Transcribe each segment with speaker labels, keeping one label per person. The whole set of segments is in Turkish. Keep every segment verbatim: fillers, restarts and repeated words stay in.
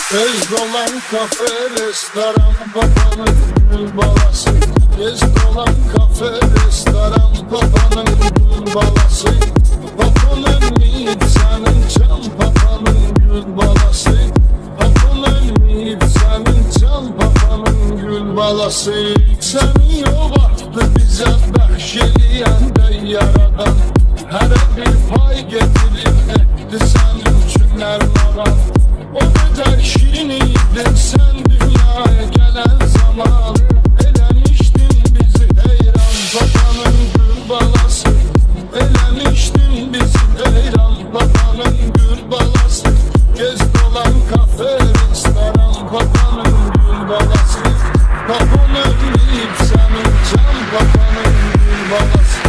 Speaker 1: Tez dolan kafe, restoran, babanın gül balası. Tez dolan kafe, restoran, babanın gül balası. Bakın ölmeyip senin can, babanın gül balası. Bakın ölmeyip senin can, babanın gül balası. Seni o vaxtı bize bəxşeliyəndə yaradan, hərə bir pay getirib etdi sənin üçün ərmağan. O kadar şirin iydin sen dünyaya gelen zaman, elemiştin bizi heyran, babanın gül balası. Elemiştin bizi heyran, babanın gül balası. Gez dolan kafe, restoran, babanın gül balası. Babam ölmeyip senin can, babanın gül balası.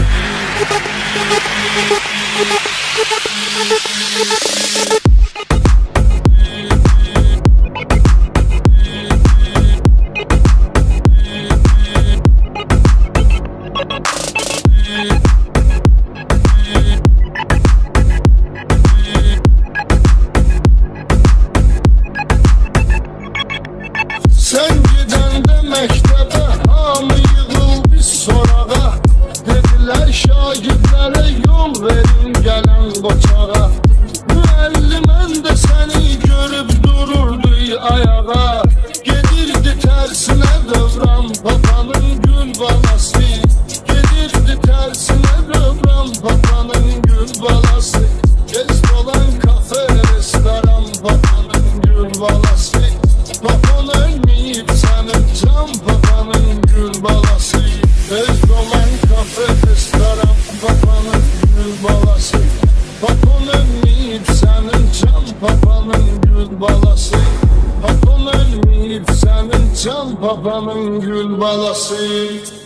Speaker 1: Sen gidəndə məktəbə hamı yığıldı sorağa. Dedilər şagirdlərə yol verin gələn qoçağa. Müəllimən də səni görüb dururdu ayağa. Gedirdi tərsinə dövran, babanın gül balası. Gedirdi tərsinə dövran, babanın gül balası. Gez dolan kafe, restoran, babanın gül balası. Baban ölmeyip senin can, babanın gül balası. Tez dolan kafe, restoran, babanın gül balası. Baban ölmeyip senin can, babanın gül balası. Baban ölmeyip senin can, babanın gül balası.